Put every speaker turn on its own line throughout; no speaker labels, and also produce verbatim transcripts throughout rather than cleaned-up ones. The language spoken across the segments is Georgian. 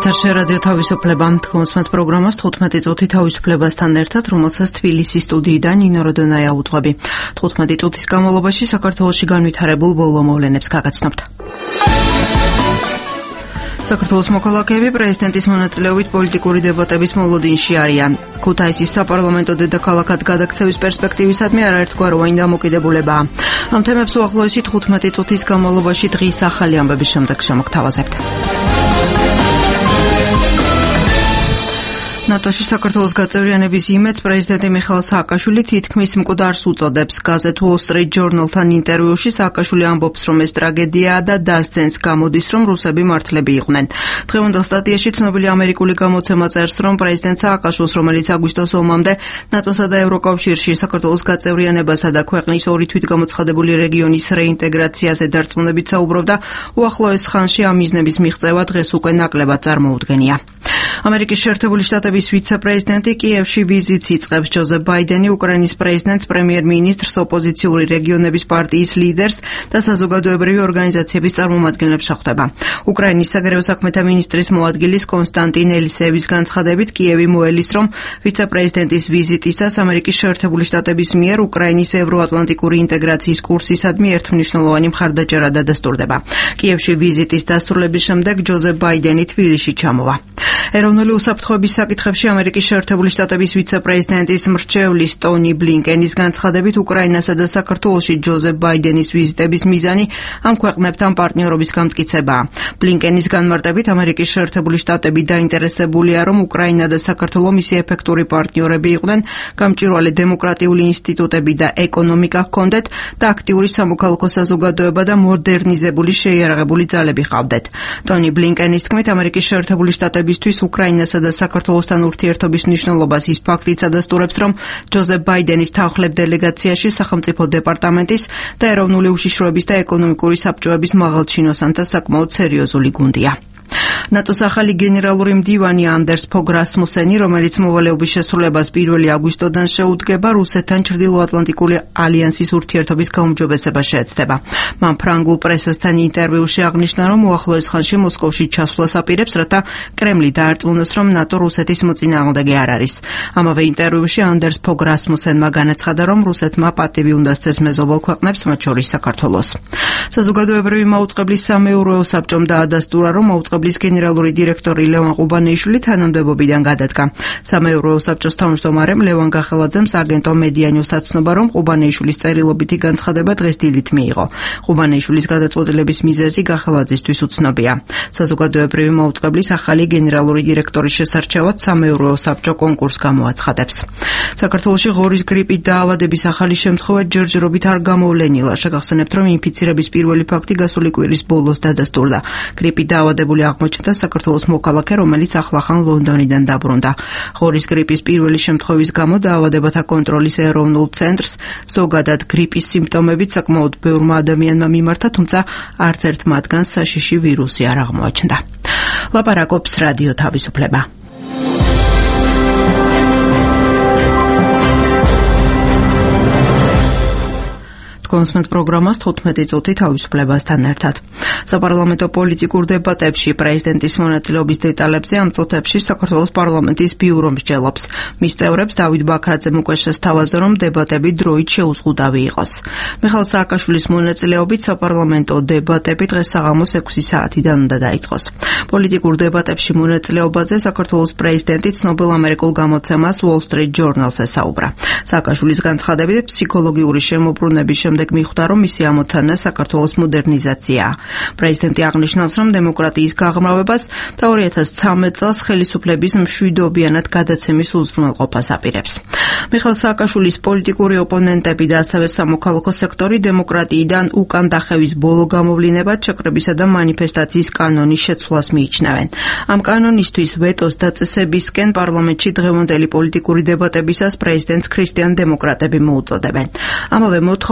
ეთერში რადიო თავისუფლება. თქვენს პროგრამას თხუთმეტი წუთი თავისუფლებასთან ერთად, რომელსაც თბილისის სტუდიიდან ნინო როდონაია უძღვები. თხუთმეტი წუთის განმავლობაში საქართველოში განვითარებულ ბოლო მოვლენებს გაგაცნობთ. საქართველოს მოქალაქეები პრეზიდენტის მონაწილეობით პოლიტიკური დებატების მოლოდინში არიან. ქუთაისის საპარლამენტო დედაქალაქად გადაქცევის პერსპექტივისადმი არაერთგვაროვანი დამოკიდებულებაა. ამ თემებს უახლოესი თხუთმეტი წუთის განმავლობაში დღის ახალი ამბების შემდეგ შემოგთავაზებთ. ნატოში საქართველოს გაწევრიანების იმედს პრეზიდენტი მიხეილ სააკაშვილი თითქმის მკვდარს უწოდებს. გაზეთ Wall Street Journal-თან ინტერვიუში სააკაშვილი ამბობს, რომ ეს ტრაგედიაა და დასძენს, გამოდის, რომ რუსები მართლები იყვნენ. დღევანდელ სტატიაში ცნობილი ამერიკული გამოცემა წერს, რომ პრეზიდენტ სააკაშვილს, რომელიც აგვისტოს ომამდე ნატოსა და ევროკავშირში საქართველოს გაწევრიანებასა და ქვეყნის ორი თვითგამოცხადებული რეგიონის რეინტეგრაციაზე დარწმუნებით საუბრობდა, უახლოეს ხანში ამ მიზნების მიღწევა დღეს უკვე ნაკლებად წარმოუდგენია. ამერიკის შეერთებული შტატების ვიცე-პრეზიდენტი კიევში ვიზიტს იწყებს. ჯოზეფ ბაიდენი უკრაინის პრეზიდენტს, პრემიერ-მინისტრს, ოპოზიციური რეგიონების პარტიის ლიდერს და საზოგადოებრივი ორგანიზაციების წარმომადგენლებს შეხვდება. უკრაინის საგარეო საქმეთა მინისტრის მოადგილის კონსტანტინ ელისეევის განცხადებით, კიევი მოელის, რომ ვიცე-პრეზიდენტის ვიზიტისას ამერიკის შეერთებული შტატების მიერ უკრაინის ევროატლანტიკური ინტეგრაციის კურსისადმი ერთმნიშვნელოვანი მხარდაჭერა დადასტურდება. კიევში ვიზიტის დასრულების შემდეგ ჯოზეფ ბაიდენი თბილისში ჩამოვა. ეროვნული უსაფრთხოების საკითხებში ამერიკის შეერთებული შტატების ვიცე-პრეზიდენტის მრჩევლის ტონი ბლინკენის განცხადებით, უკრაინასა და საქართველოში ჯოზეფ ბაიდენის ვიზიტების მიზანი ამ ქვეყნებთან პარტნიორობის გამტკიცებაა. ბლინკენის განმარტებით, ამერიკის შეერთებული შტატები დაინტერესებულია, რომ უკრაინა და საქართველო მისი ეფექტური პარტნიორები იყვნენ, გამჭვირვალე დემოკრატიული ინსტიტუტები და ეკონომიკა ჰქონდეთ და აქტიური სამოქალაქო საზოგადოება და მოდერნიზებული შეიარაღებული ძალები ჰყავდეთ. ტონი ბლინკენის თქმით, ამერიკის შეერთებული შტატებისთვის უკრაინასა და საქართველოსთან ურთიერთობის მნიშვნელობას ის ფაქტიც ადასტურებს, რომ ჯოზეფ ბაიდენის თანხლებ დელეგაციაში სახელმწიფო დეპარტამენტის და ეროვნული უშიშროების და ეკონომიკური საბჭოების მაღალჩინოსანთა საკმაოდ სერიოზული გუნდია. ნატოს ახალი გენერალური მდივანი ანდერს ფოგ რასმუსენი, რომელიც მოვალეობის შესრულებას პირველი აგვისტოდან შეუდგება, რუსეთთან ჩრდილოატლანტიკური ალიანსის ურთიერთობის გაუმჯობესება შეეცდება. მან ფრანგულ პრესასთან ინტერვიუში აღნიშნა, რომ უახლოეს ხანში მოსკოვში ჩასვლას აპირებს, რათა კრემლი დაარწმუნოს, რომ ნატო რუსეთის მოწინააღმდეგე არ არის. ამავე ინტერვიუში ანდერს ფოგ რასმუსენმა განაცხადა, რომ რუსეთმა პატივი უნდა სცეს მეზობელ ქვეყნებს, მათ შორის საქართველოს. საზოგადოებრივი მაუწყებლის სამეურვეო საბჭომ დაადასტურა, რომ მაუწყებლის გენერალური დირექტორი ლევან ყუბანეიშვილი თანამდებობიდან გადადგა. სამეურვეო საბჭოს თავმჯდომარემ ლევან გახელაძემ აგენტო მედიანიოს აცნობა, რომ ყუბანეიშვილის წერილობითი განცხადება დღეს დილით მიიღო. ყუბანეიშვილის გადაწყვეტილების მიზეზი გახელაძისთვის უცნობია. საზოგადოებრივი მაუწყებლის ახალი გენერალური დირექტორის შესარჩევად სამეურვეო საბჭო კონკურსს გამოაცხადებს. საქართველოში ღორის გრიპით დაავადების ახალი შემთხვევა ჯერჯერობით არ გამოვლენილა. შეგახსენებთ, რომ ინფიცირების პირველი ფაქტი გასული კვირის ბოლოს დადასტურდა. გრიპით დაავადებული აღმოჩნდა საქართველოს მოქალაქე, რომელიც ახლახან ლონდონიდან დაბრუნდა. ღორის გრიპის პირველი შემთხვევის გამო დაავადებათა კონტროლის ეროვნულ ცენტრს ზოგადად გრიპის სიმპტომებით საკმაოდ ბევრმა ადამიანმა მიმართა, თუმცა არც ერთ მათგანს საშიში ვირუსი არ აღმოაჩნდა. ლაპარაკობს რადიო თავისუფლება. კონსმეთ პროგრამას თხუთმეტი წუთი თავისუფლებასთან ერთად. საპარლამენტო პოლიტიკურ დებატებში პრეზიდენტის მონაწილეობის დეტალებზე ამ წუთებში საქართველოს პარლამენტის ბიურო მსჯელობს. მის წევრებს დავით ბაქრაძემ უკვე შესთავაზა, რომ დებატები დროით შეუზღუდავი იყოს. მიხეილ სააკაშვილის მონაწილეობით საპარლამენტო დებატები დღეს საღამოს ექვსი საათიდან უნდა დაიწყოს. პოლიტიკურ დებატებში მონაწილეობაზე საქართველოს პრეზიდენტი ცნობილ ამერიკულ გამოცემას Wall Street Journal-ს ესაუბრა. სააკაშვილის განცხადებით, ფსიქოლოგიური შემოbrunების შემდეგ მიხვდა, რომ მისი ამოცანა საქართველოს მოდერნიზაციაა. პრეზიდენტი აღნიშნავს, რომ დემოკრატიის გაღრმავებას და ორი ათას ცხრამეტ წელს ხელისუფლების მშვიდობიანად გადაცემის უზრუნველყოფას აპირებს. მიხეილ სააკაშვილის პოლიტიკური ოპონენტები და ასევე სამოქალაქო სექტორი დემოკრატიიდან უკან დახევის ბოლო გამოვლინებად შეკრებისა და მანიფესტაციის კანონის შეცვლას მიიჩნევენ. ამ კანონისთვის ვეტოს დაწესებისკენ პარლამენტში დღევანდელი პოლიტიკური დებატებისას პრეზიდენტს ქრისტიან დემოკრატები მოუწოდებენ. ამავე მოთხოვნით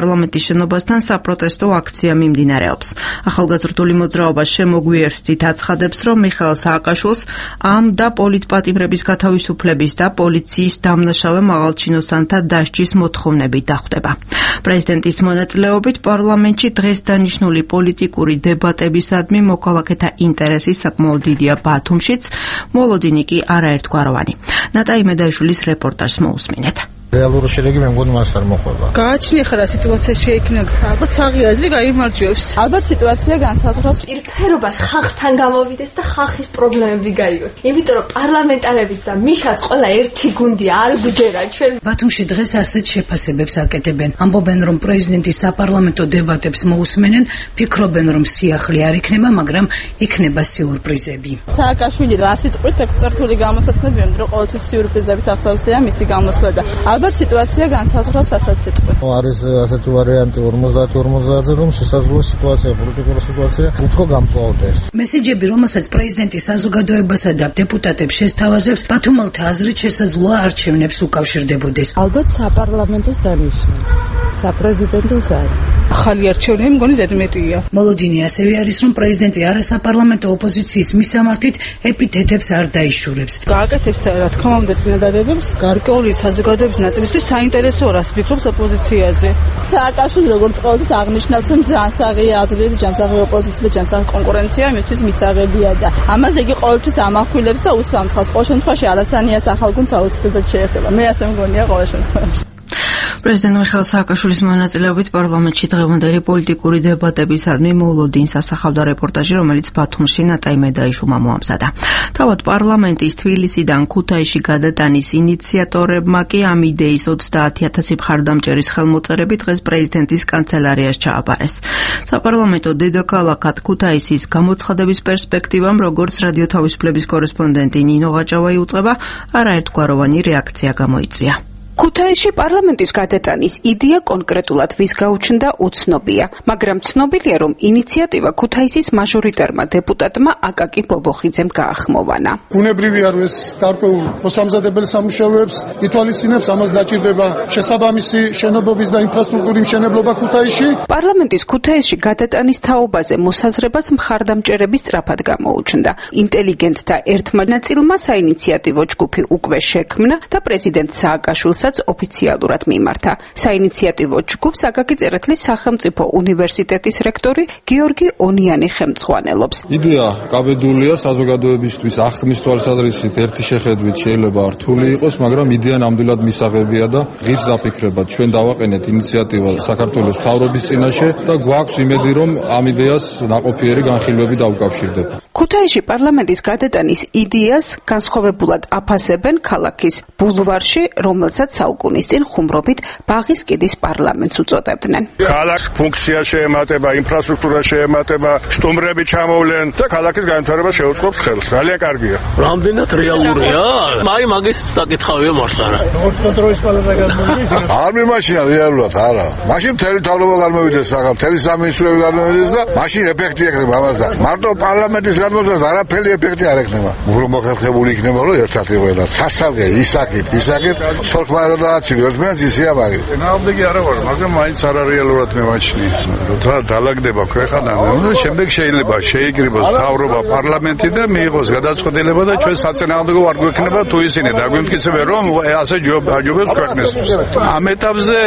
პარლამენტის შენობასთან საპროტესტო აქცია მიმდინარეობს. ახალგაზრდული მოძრაობა შემოგვიერთდით აცხადებს, რომ მიხეილ სააკაშვილს ამ და პოლიტპატიმრების გათავისუფლების და პოლიციის დამნაშავე მაღალჩინოსანთა დასჯის მოთხოვნებით დახვდება. პრეზიდენტის მონაწილეობით პარლამენტში დღეს დანიშნული პოლიტიკური დებატებისადმი მოქალაქეთა ინტერესი საკმაოდ დიდია ბათუმშიც, მოლოდინი კი არაერთგვაროვანი. ნატაი მედაიშვილის რეპორტაჟს მოусმინეთ.
რეალური შედეგი მე მგონი მას არ მოხვდება.
გააჩნია ხარ სიტუაცია შეიქმნა. ალბათ საღიაზრი გაიმარჯვებს.
ალბათ სიტუაცია განსაზღვრავს პირფერობას ხალხთან გამოვიდეს და ხალხის პრობლემები გაიგოს. იმიტომ რომ პარლამენტარების და მიშაც ყველა ერთი გუნდია, არ გვიჯერა ჩვენ.
ბათუმში დღეს ასეთ შეფასებებს აკეთებენ. ამბობენ, რომ პრეზიდენტი საპარლამენტო დებატებს მოусმენენ, ფიქრობენ, რომ სიახლე არ იქნება, მაგრამ იქნება სიურპრიზები.
სააკაშვილი რა სიტყვის ექსპერტული გამოსაცნობია, რომ ყოველთვის სიურპრიზებით ახსოვსია მისი გამოსვლა და ალბათ სიტუაცია განსაზღვრავს ასეთ სიტყვას.
არის ასეთი ვარიანტი ორმოცდაათი ორმოცდაათზე, რომ შესაძლოა სიტუაცია, პოლიტიკური სიტუაცია უფრო გამწვავდეს.
მესიჯები, რომელსაც პრეზიდენტი საზოგადოებასა და დეპუტატებს შესთავაზებს, ბათუმელთა აზრით შესაძლოა არჩევნებს უკავშირდებოდეს.
ალბათ საპარლამენტოს დანიშნავს. საპრეზიდენტოს არ.
ახალი არჩევნები მგონი ზედმეტია.
მოლოდინი ასევე არის, რომ პრეზიდენტი არასაპარლამენტო ოპოზიციის მისამართით ეპითეტებს არ დაიშურებს.
გააკეთებს რა თქმა უნდა წინადადებებს გარკვეული საზოგადოების ნაწილისთვის საინტერესოა რას ფიქრობს ოპოზიციაზე.
სააკაშვილი როგორც ყოველთვის აღნიშნავს, რომ ჯანსაღი აზრი და ჯანსაღი ოპოზიცია და ჯანსაღი კონკურენცია იმისთვის მისაღებია და ამაზე იგი ყოველთვის ამახვილებს და უსამხავს. ყოველ შემთხვევაში არასანია სახალხო საოცრად შეეხება. მე ასე მგონია ყოველ შემთხვევაში.
პრეზიდენტ მიხეილ სააკაშვილის მონაწილეობით პარლამენტში დღევანდელი პოლიტიკური დებატებისადმი მოლოდინს ასახავდა რეპორტაჟი, რომელიც ბათუმში ნატაი მედაიშვილმა მოამზადა. თავად პარლამენტის თბილისიდან ქუთაისში გადატანის ინიციატორებმა კი ამ იდეის ოცდაათი ათასი მხარდამჭერის ხელმოწერები დღეს პრეზიდენტის კანცელარიას ჩააბარეს. საპარლამენტო დედაქალაქად ქუთაისის გამოცხადების პერსპექტივამ, როგორც რადიო თავისუფლების კორესპონდენტი ნინო ღაჭავა იუწყება, არაერთგვაროვანი რეაქცია გამოიწვია.
ქუთაისში პარლამენტის გადატანის იდეა კონკრეტულად ვის გაუჩნდა უცნობია, მაგრამ ცნობილია, რომ ინიციატივა ქუთაისის მაჟორიტარმა დეპუტატმა აკაკი ბობოხიძემ გაახმოვანა.
ბუნებრივია, რომ ეს გარკვეულ მოსამზადებელ სამუშაოებს ითვალისწინებს, ამას დაჭირდება შესაბამისი შენობების და ინფრასტრუქტურის მშენებლობა ქუთაისში.
პარლამენტის ქუთაისში გადატანის თაობაზე მოსაზრებას მხარდამჭერები სწრაფად გამოუჩნდა. ინტელიგენტთა ერთმა ნაწილმა საინიციატივო ჯგუფი უკვე შექმნა და პრეზიდენტ სააკაშვილს ოფიციალურად მიმართა. საინიციატივო ჯგუფს აკაკი წერეთლის სახელმწიფო უნივერსიტეტის რექტორი გიორგი ონიანი ხელმძღვანელობს.
იდეა კაბედულია საზოგადოებისთვის ახმის თვალსაზრისით ერთი შეხედვით შეიძლება რთული იყოს, მაგრამ იდეა ნამდვილად მისაღებია და ღირს დაფიქრებად ჩვენ დავაყენეთ ინიციატივა საქართველოს მთავრობის წინაშე და გვაქვს იმედი, რომ ამ იდეას ნაყოფიერი განხილვები დაუკავშირდება.
ქუთაისში პარლამენტის გადატანის იდეას განსხვავებულად აფასებენ ქალაქის ბულვარში, რომელსაც საუკუნის წინ ხუმრობით ბაღის კიდის პარლამენტს უწოდებდნენ.
ქალაქს ფუნქცია შეემატება, ინფრასტრუქტურა შეემატება, სტუმრები ჩამოვლენ და ქალაქის განვითარება შეუწყობს ხელს. ძალიან კარგია.
რამდენად რეალურია? აი მაგის საკითხავია მართლა რა.
როგორც კონტროლის პალატა გამოვიდეს.
არ მიმაშინა რეალურად არა. მაშინ მთელი თავრობა გამოვიდეს სახალ, მთელი სამინისტროები გამოვიდეს და მაშინ ეფექტი ექნება ამასთან. მარტო პარლამენტის გადმოსვლას არაფერი ეფექტი არ ექნება. უფრო მოხერხებული იქნება, რომ ერთად იყოდა. სასწავლე ისაკით, ისაკით სოლქმარო და აცივი ერთმანეთს ისია მაგის. ნამდვილი არა ვარ, მაგრამ მაინც არარეალურად მემაჩნია. როცა დაალაგდება ქვეყანა, და შემდეგ შეიძლება შეიკრიბოს თავრობა პარლამენტი და მიიღოს გადაწყვეტილება და ჩვენ საწინააღმდეგო არ გვექნება თუ ისინი დაგვიმტკიცებენ, რომ ასე ჯობებს ქვეყნისთვის. ამ ეტაპზე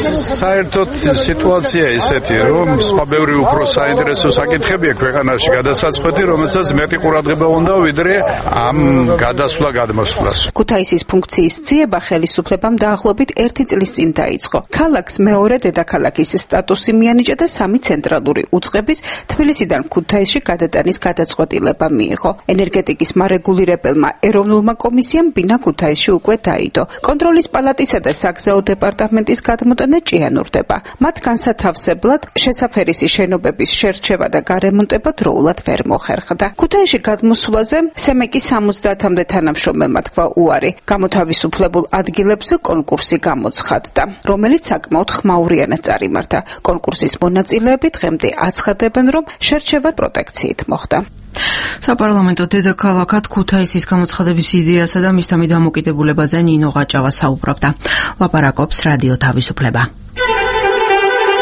საერთოდ სიტუაცია ისეთი, რომ სხვა ბევრი უფრო საინტერესო საკითხებია ქვეყანაში გადასაწყვეტი, რომელსაც მეტი ყურადღება უნდა ვიდრე ამ გადასვლა გადმოსვლას.
ქუთაისის ფუნქციის ძიება ხელისუფლებამ დაახლოებით ერთი წლის წინ დაიწყო. ქალაქს მეორე დედაქალაქის სტატუსი მიანიჭა და სამი ცენტრალური უწყების თბილისიდან ქუთაისში გადატანის გადაწყვეტილება მიიღო. ენერგეტიკის მარეგულირებელმა ეროვნულმა კომისიამ ბინა ქუთაისში უკვე დაიდო. კონტროლის პალატისა და საგზაო დეპარტამენტის გადმოტანა ჭიანურდება. მათ განსათავსებლად შესაფერისი შენობების შერჩევა და გარემონტება დროულად ვერ მოხერხდა. ქუთაისში გადმოსვლაზე სემეკის სამოცდაათამდე თანამშრომელმა თქვა უარი. გამოთავისუფლებულ ადგილებზე კონკურსი გამოცხადდა, რომელიც საკმაოდ ხმაურიანად წარიმართა. კონკურსის მონაწილეები დღემდე აცხადებენ, რომ შერჩევა პროტექციით მოხდა.
საპარლამენტო დედაქალაქად ქუთაისის გამოცხადების იდეასა და მისთამი დამოკიდებულებაზე ნინო ღაჭავა საუბრობდა. ლაპარაკობს რადიო თავისუფლება.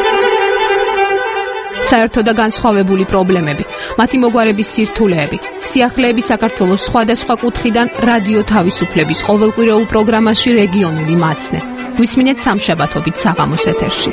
საერთო და განსხვავებული პრობლემები, მათი მოგვარების სირთულეები, სიახლეები საქართველოს სხვადასხვა კუთხიდან რადიო თავისუფლების ყოველკვირეულ პროგრამაში რეგიონული მაცნე. გვისმინეთ სამშაბათობით საღამოს ეთერში.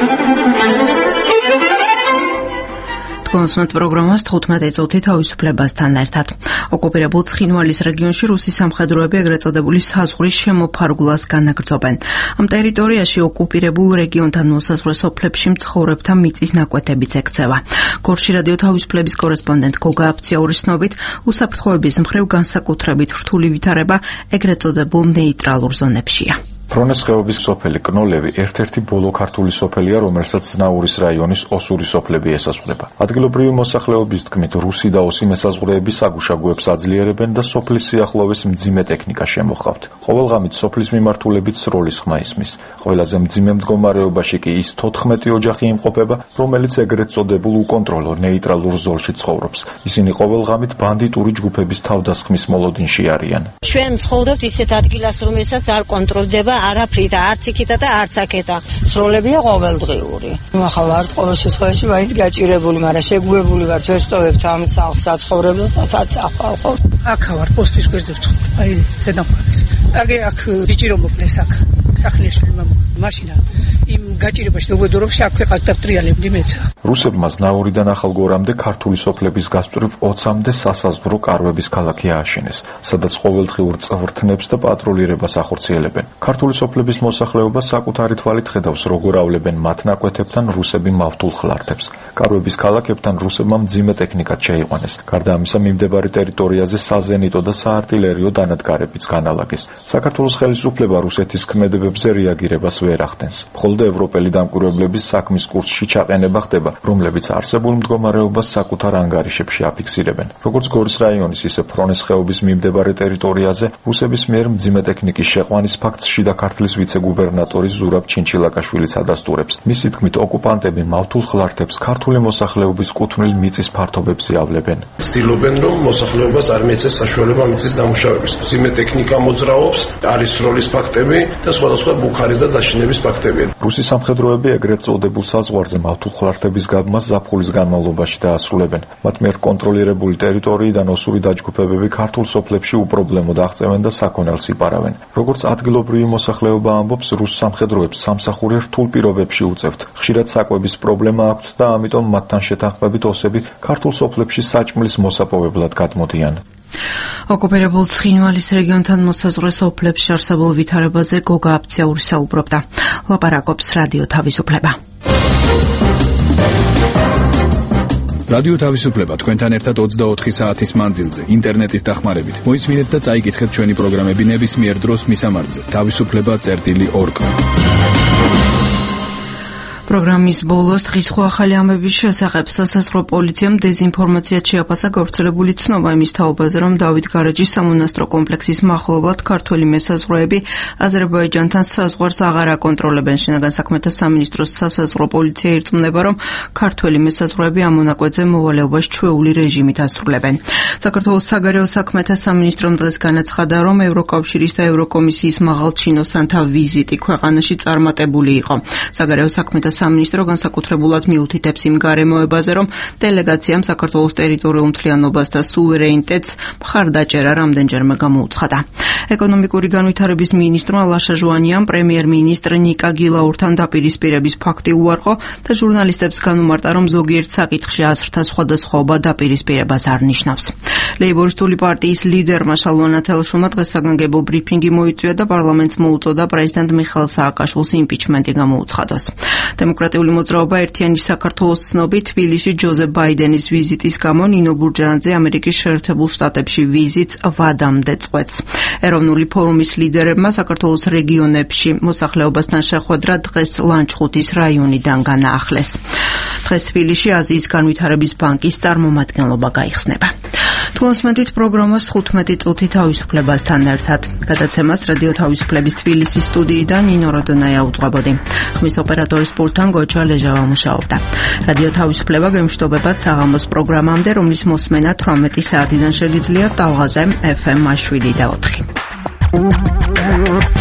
კონსულტ პროგრამას თხუთმეტი წუთი თავისუფლებასთან ერთად. ოკუპირებულ ცხინვალის რეგიონში რუსი სამხედროები ეგრეთ წოდებული საზღვრის შემოფარგლას განაგრძობენ. ამ ტერიტორიაში ოკუპირებულ რეგიონთან მოსაზღვრე სოფლებში მცხოვრებთა მიწის ნაკვეთებიც ექცევა. გორში რადიო თავისუფლების კორესპონდენტ გოგა აფციაურის ცნობით, უსაფრთხოების მხრივ განსაკუთრებით რთული ვითარება ეგრეთ წოდებულ ნეიტრალურ ზონებშია.
ფრონეს ხეობის სოფელი კნოლევი ერთ-ერთი ბოლო ქართული სოფელია, რომელსაც ზნაურის რაიონის ოსური სოფლები ესაზღვრება. ადგილობრივი მოსახლეობის თქმით, რუსი და ოსი მესაზღვრეები საგუშაგოებს აძლიერებენ და სოფლის სიახლოვეს მძიმე ტექნიკა შემოჰყავთ. ყოველღამით სოფლის მიმართულებით სროლის ხმა ისმის. ყველაზე მძიმე მდგომარეობაში კი ის თოთხმეტი ოჯახი იმყოფება, რომელიც ეგრეთ წოდებულ უკონტროლო ნეიტრალურ ზოლში ცხოვრობს. ისინი ყოველღამით ბანდიტური ჯგუფების თავდასხმის მოლოდინში არიან.
ჩვენ ცხოვრობთ ისეთ ადგილას, რომელსაც არ კონტროლდება არაფრით, არც იქითა და არც აქეთა. სროლებია ყოველდღიური. ახლა ვართ ყოველ შემთხვევაში მაინც გაჭირებული, მაგრამ შეგუებული ვართ, ვესწოვებთ ამ საცხოვრებლად და საწახალხო.
აქ ვარ პოსტის გვერდზე ვცხოვრობ. აი ზედამყარეს. აგე აქ ბიჭი რომ მოკლეს აქ. ახლიშვილი მაშინა იმ გაჭირებაში მოვედორებში აქ ვიყავ და ტრიალებდი მეცა.
რუსებმა ზნაურიდან ახალგორამდე ქართული სოფლების გასწვრივ ოცამდე სასაზღვრო კარვების ქალაქი ააშენეს, სადაც ყოველდღიურ წვრთნებს და პატრულირებას ახორციელებენ. ქართული სოფლების მოსახლეობა საკუთარი თვალით ხედავს, როგორ ავლებენ მათ ნაკვეთებთან რუსები მავთულ ხლართებს. კარვების ქალაქებთან რუსებმა მძიმე ტექნიკაც შეიყვანეს. გარდა ამისა, მიმდებარე ტერიტორიაზე საზენიტო და საარტილერიო დანადგარებიც განალაგეს. საქართველოს ხელისუფლება რუსეთის ქმედებებზე რეაგირებას ვერ ახდენს. მხოლოდ ევროპელი დამკვირვებლების საქმის კურსში ჩაყენება ხდება, რომლებიც არსებულ მდგომარეობას საკუთარ ანგარიშებში აფიქსირებენ. როგორც გორის რაიონის, ისე ფრონეს ხეობის მიმდებარე ტერიტორიაზე რუსების მიერ მძიმე ტექნიკის შეყვანის ფაქტს შიდა ქართლის ვიცე-გუბერნატორი ზურაბ ჩინჩილაკაშვილიც ადასტურებს. მისი თქმით, ოკუპანტები მავთულ ხლართებს ქართული მოსახლეობის კუთვნილ მიწის ფართობებზე ავლებენ.
ცდილობენ, რომ მოსახლეობას არ მიეცეს საშუალება მიწის დამუშავების. მძიმე ტექნიკა მოძრაობს, არის სროლის ფაქტები და სხვადასხვა ბუქარის და დაშინების ფაქტები.
რუსი სამხედროები ეგრეთ წოდებულ საზღვარზე მავთულ ხლართების გაბმას ზაფხულის განმავლობაში დაასრულებენ. მათ მიერ კონტროლირებული ტერიტორიიდან ოსური დაჯგუფებები ქართულ სოფლებში უპრობლემოდ აღწევენ და საქონელს იპარავენ. როგორც ადგილობრივი მოსახლეობა ამბობს, რუს სამხედროებს სამსახური რთულ პირობებში უწევთ. ხშირად საკვების პრობლემა აქვთ და ამიტომ მათთან შეთანხმებით ოსები ქართულ სოფლებში საჭმლის მოსაპოვებლად გადმოდიან.
ოკუპირებულ ცხინვალის რეგიონთან მოსაზღვრე სოფლებში არსებულ ვითარებაზე გოგა აფციაური საუბრობდა. ლაპარაკობს რადიო თავისუფლება.
რადიო თავისუფლება თქვენთან ერთად ოცდაოთხი საათის მანძილზე ინტერნეტის დახმარებით. მოისმინეთ და წაიკითხეთ ჩვენი პროგრამები ნებისმიერ დროს მისამართზე თავისუფლება წერტილი ორ კ.
პროგრამის ბოლოს დღის ხო ახალი ამბების შესახებ სასაზღვრო პოლიციამ დეზინფორმაციად შეაფასა გავრცელებული ცნობა იმის თაობაზე, რომ დავით გარეჯის სამონასტრო კომპლექსის მახლობლად ქართველი მესაზღვრეები აზერბაიჯანთან საზღვარს აღარ აკონტროლებენ. შინაგან საქმეთა სამინისტროს სასაზღვრო პოლიცია ირწმუნება, რომ ქართველი მესაზღვრეები ამ მონაკვეთზე მოვალეობას ჩვეული რეჟიმით ასრულებენ. საქართველოს საგარეო საქმეთა სამინისტრომ დღეს განაცხადა, რომ ევროკავშირის და ევროკომისიის მაღალჩინოსანთა ვიზიტი ქვეყანაში წარმატებული იყო. საგარეო საქმეთა სამინისტრო განსაკუთრებულად მიუთითებს იმ გარემოებაზე, რომ დელეგაციამ საქართველოს ტერიტორიულ მთლიანობას და სუვერენიტეტს მხარდაჭერა რამდენჯერმე გამოუცხადა. ეკონომიკური განვითარების მინისტრმა ლაშა ჟუანიამ პრემიერ-მინისტრ ნიკა გილაურთან დაპირისპირების ფაქტი უარყო და ჟურნალისტებს განუმარტა, რომ ზოგიერთ საკითხში აზრთა სხვადასხვაობა დაპირისპირებას არ ნიშნავს. ლეიბორისტული პარტიის ლიდერმა შალვა ნათელაშვილმა დღეს საგანგებო ბრიფინგი მოიწვია და პარლამენტს მოუწოდა პრეზიდენტ მიხეილ სააკაშვილის იმპიჩმენტი გამოუცხადოს. დემოკრატიული მოძრაობა ერთიანი საქართველოს ცნობით თბილისში ჯოზეფ ბაიდენის ვიზიტის გამო ნინო ბურჯანაძე ამერიკის შეერთებულ შტატებში ვიზიტს ვადამდე წყვეტს. ეროვნული ფორუმის ლიდერებმა საქართველოს რეგიონებში მოსახლეობასთან შეხვედრა დღეს ლანჩხუთის რაიონიდან განაახლეს. დღეს თბილისში აზიის განვითარების ბანკის წარმომადგენლობა გაიხსნება. თვალსმენით პროგრამას თხუთმეტი წუთი თავისუფლებასთან ერთად. გადაცემას რადიო თავისუფლების თბილისის სტუდიიდან ნინო როდონაია უძღვებოდი. ხმის ოპერატორის პულტთან გოჩა ლეჟავა მუშაობდა. რადიო თავისუფლება გემშვიდობებად საღამოს პროგრამამდე, რომლის მოსმენა თვრამეტი საათიდან შეგიძლიათ ტალღაზე ეფ ემ შვიდი და ოთხი.